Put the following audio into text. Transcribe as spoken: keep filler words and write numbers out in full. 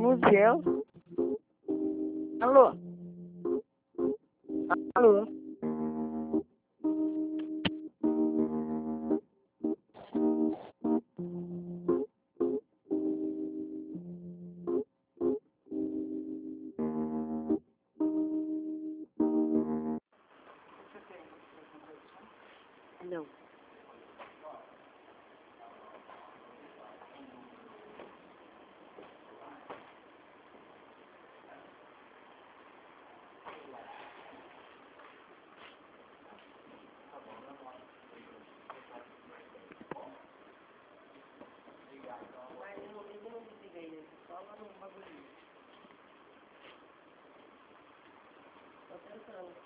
Museu. Alô? Alô? Não. Mas eu não desliga aí, só lá no bagulho. Tô tentando.